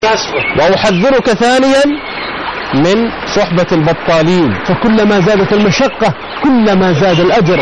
وأحذرك ثانيا من صحبة البطالين، فكلما زادت المشقة كلما زاد الأجر.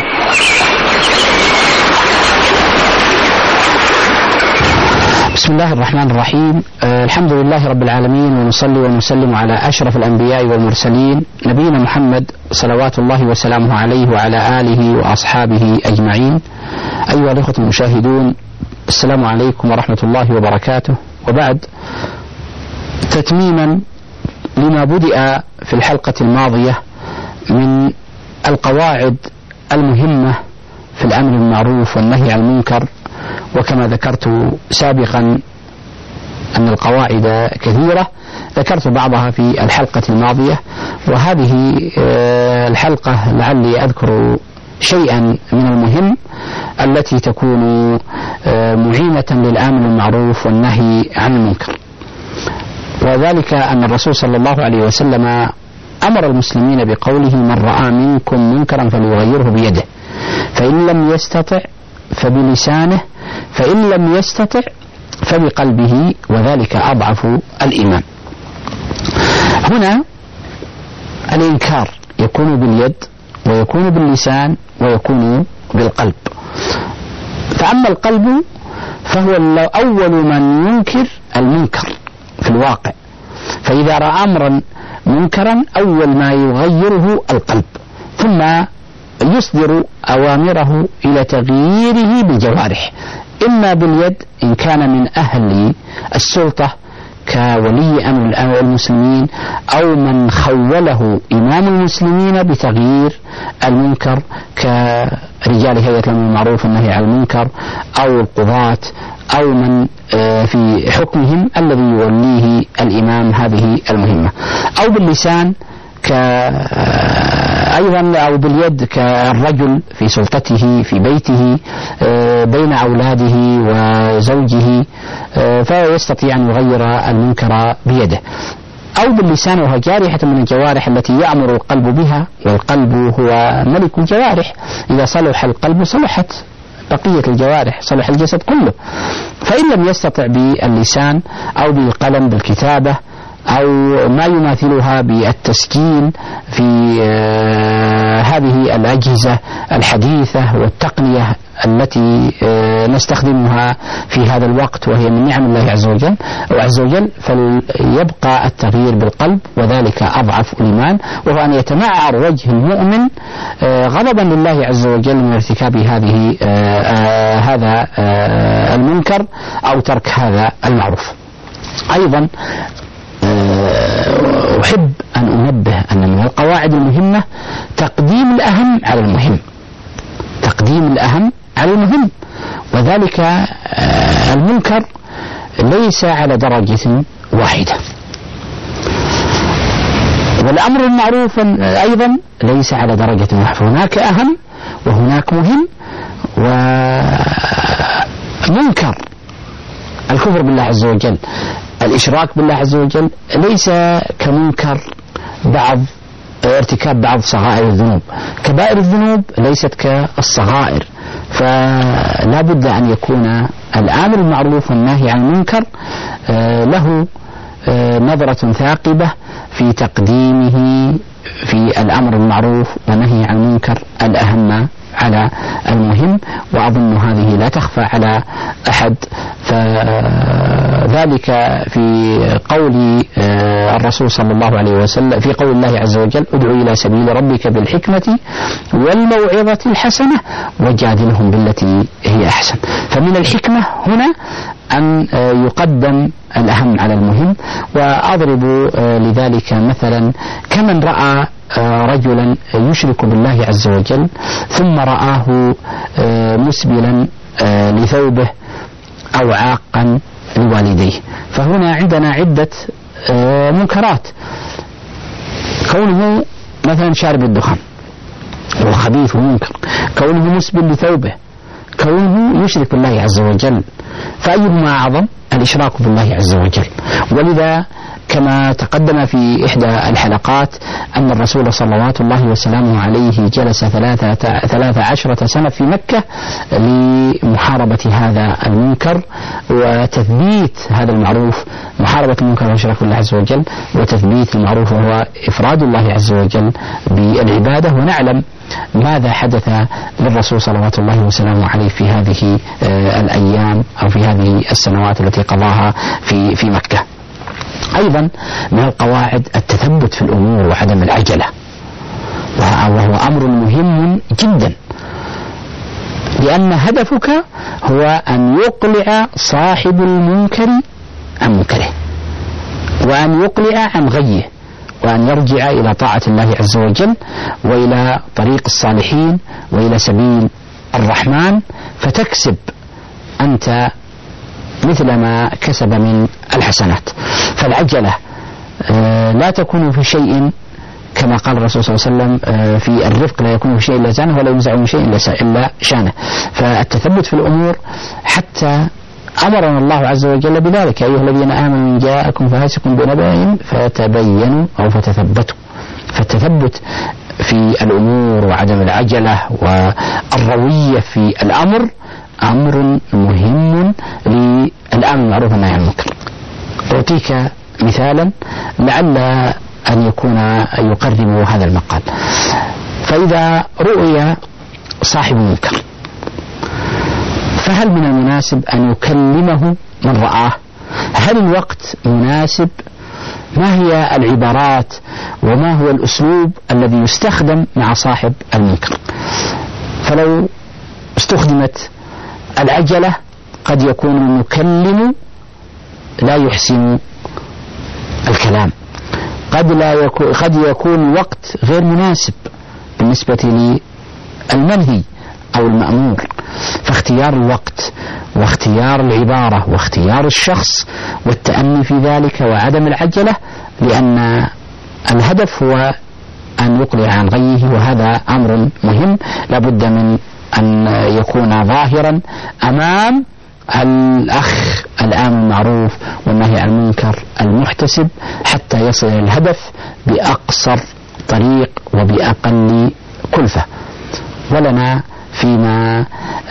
بسم الله الرحمن الرحيم. الحمد لله رب العالمين، ونصلي ونسلم على أشرف الأنبياء والمرسلين نبينا محمد صلوات الله وسلامه عليه وعلى آله وأصحابه أجمعين. أيها الأخوة المشاهدون، السلام عليكم ورحمة الله وبركاته. وبعد، تتميما لما بدأ في الحلقة الماضية من القواعد المهمة في الأمر بالمعروف والنهي عن المنكر، وكما ذكرت سابقا أن القواعد كثيرة، ذكرت بعضها في الحلقة الماضية، وهذه الحلقة لعلي أذكر شيئا من المهم التي تكون معينة للأمر بالمعروف والنهي عن المنكر. وذلك أن الرسول صلى الله عليه وسلم أمر المسلمين بقوله: من رأى منكم منكرا فليغيره بيده، فإن لم يستطع فبلسانه، فإن لم يستطع فبقلبه، وذلك أضعف الإيمان. هنا الإنكار يكون باليد، ويكون باللسان، ويكون بالقلب. فأما القلب فهو أول من ينكر المنكر في الواقع، فإذا رأى أمرا منكرا أول ما يغيره القلب، ثم يصدر أوامره إلى تغييره بالجوارح، إما باليد إن كان من أهل السلطة كولي أمر المسلمين، أو من خوله إمام المسلمين بتغيير المنكر كرجال هيئة الأمر بالمعروف والنهي عن المنكر، أو القضاة، أو من في حكمهم الذي يوليه الإمام هذه المهمة، أو باللسان أيضا، أو باليد كالرجل في سلطته في بيته بين أولاده وزوجه، فيستطيع أن يغير المنكر بيده، أو باللسان، وهو جارحة من الجوارح التي يأمر القلب بها، والقلب هو ملك الجوارح، إذا صلح القلب صلحت بقية الجوارح، صلح الجسد كله. فإن لم يستطع باللسان أو بالقلم بالكتابة، أو ما يماثلها بالتسجيل في هذه الأجهزة الحديثة والتقنية التي نستخدمها في هذا الوقت، وهي من نعم الله عز وجل، فليبقى التغيير بالقلب، وذلك أضعف الإيمان، وهو أن يتمعر وجه المؤمن غضبا لله عز وجل من ارتكاب هذا المنكر أو ترك هذا المعروف. أيضا أحب أن أنبه أن من القواعد المهمة تقديم الأهم على المهم، تقديم الأهم على المهم، وذلك المنكر ليس على درجة واحدة، والأمر المعروف أيضا ليس على درجة واحدة، هناك أهم وهناك مهم. ومنكر الكفر بالله عز وجل، الإشراك بالله عز وجل، ليس كمنكر ارتكاب بعض صغائر الذنوب. كبائر الذنوب ليست كالصغائر، فلا بد أن يكون الآمر بالمعروف والنهي عن المنكر له نظرة ثاقبة في تقديمه في الأمر بالمعروف والنهي عن المنكر الأهم على المهم، وأظن هذه لا تخفى على أحد. فذلك في قول الرسول صلى الله عليه وسلم، في قول الله عز وجل: ادعو إلى سبيل ربك بالحكمة والموعظة الحسنة وجادلهم بالتي هي أحسن. فمن الحكمة هنا أن يقدم الأهم على المهم. وأضرب لذلك مثلا كمن رأى رجلا يشرك بالله عز وجل، ثم رآه مسبلا لثوبه أو عاقا لوالديه، فهنا عندنا عدة منكرات. كونه مثلا شارب الدخان والخبيث ومنكر، كونه مسبل لثوبه، كونه يشرك بالله عز وجل، فأيهما أعظم؟ الإشراك بالله عز وجل. ولذا كما تقدم في إحدى الحلقات أن الرسول صلوات الله وسلامه عليه جلس 13 سنة في مكة لمحاربة هذا المنكر وتثبيت هذا المعروف، محاربة المنكر وإشراك الله عز وجل، وتثبيت المعروف وهو إفراد الله عز وجل بالعبادة. ونعلم ماذا حدث للرسول صلوات الله وسلامه عليه في هذه الأيام أو في هذه السنوات التي قضاها في مكة. أيضا من القواعد التثبت في الأمور وعدم العجلة، وهو أمر مهم جدا، لأن هدفك هو أن يقلع صاحب المنكر عن منكره، وأن يقلع عن غيه، وأن يرجع إلى طاعة الله عز وجل وإلى طريق الصالحين وإلى سبيل الرحمن، فتكسب أنت مثل ما كسب من الحسنات. فالعجلة لا تكون في شيء كما قال الرسول صلى الله عليه وسلم في الرفق لا يكون في شيء إلا زانه ولا ينزع من شيء إلا شانه. فالتثبت في الأمور حتى أمرنا الله عز وجل بذلك: أيها الذين آمنوا إن جاءكم فاسق بنبأ فتبينوا أو فتثبتوا. فالتثبت في الأمور وعدم العجلة والروية في الأمر أمر مهم للأمر بالمعروف والنهي عن المنكر. أعطيك مثالا لعل أن يكون يقرب هذا المقال. فإذا رؤي صاحب منكر فهل من المناسب أن يكلمه من رآه؟ هل الوقت مناسب؟ ما هي العبارات وما هو الأسلوب الذي يستخدم مع صاحب المنكر؟ فلو استخدمت العجلة قد يكون المكلم لا يحسن الكلام، قد يكون الوقت غير مناسب بالنسبة للمنهي أو المأمور. فاختيار الوقت واختيار العبارة واختيار الشخص والتأني في ذلك وعدم العجلة، لأن الهدف هو أن يقلع عن غيه، وهذا أمر مهم لابد من أن يكون ظاهرا أمام الأخ الآمر بالمعروف والنهي عن المنكر المحتسب حتى يصل إلى الهدف بأقصر طريق وبأقل كلفة. ولنا فيما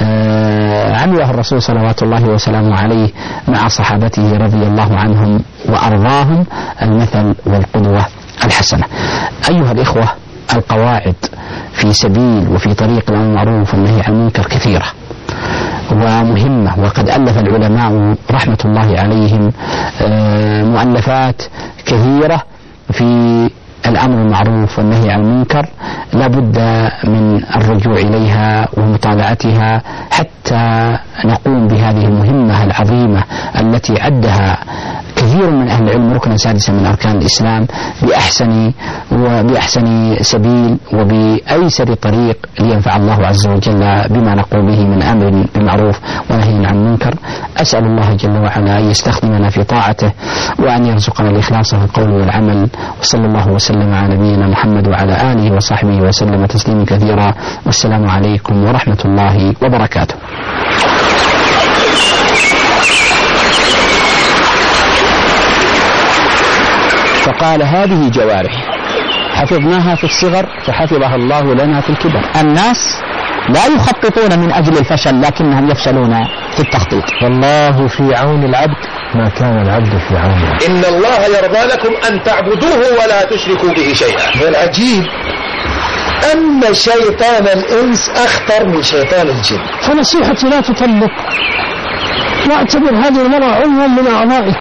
عمله الرسول صلوات الله وسلامه عليه مع صحابته رضي الله عنهم وأرضاهم المثل والقدوة الحسنة. أيها الإخوة، القواعد في سبيل وفي طريق الأمر بالمعروف والنهي عن المنكر كثيرة ومهمة، وقد ألف العلماء رحمة الله عليهم مؤلفات كثيرة في الأمر بالمعروف والنهي عن المنكر، لا بد من الرجوع إليها ومطالعتها حتى نقوم بهذه المهمة العظيمة التي عدها كثير من أهل العلم ركنا سادسا من أركان الإسلام بأحسن سبيل وبأيسر طريق لينفع الله عز وجل بما نقوم به من أمر بالمعروف ونهي عن المنكر. أسأل الله جل وعلا أن يستخدمنا في طاعته وأن يرزقنا الإخلاص في القول والعمل، وصلى الله وسلم على نبينا محمد وعلى آله وصحبه وسلم تسليما كثيرا، والسلام عليكم ورحمة الله وبركاته. فقال: هذه جوارح حفظناها في الصغر فحفظها الله لنا في الكبر. الناس لا يخططون من أجل الفشل لكنهم يفشلون في التخطيط. والله في عون العبد ما كان العبد في عون العبد. إن الله يرضى لكم أن تعبدوه ولا تشركوا به شيئا. والعجيب أن شيطان الإنس أخطر من شيطان الجن. فنصيحتي لا تطلق، واعتبر هذه المرأة عضوا من أعضائك.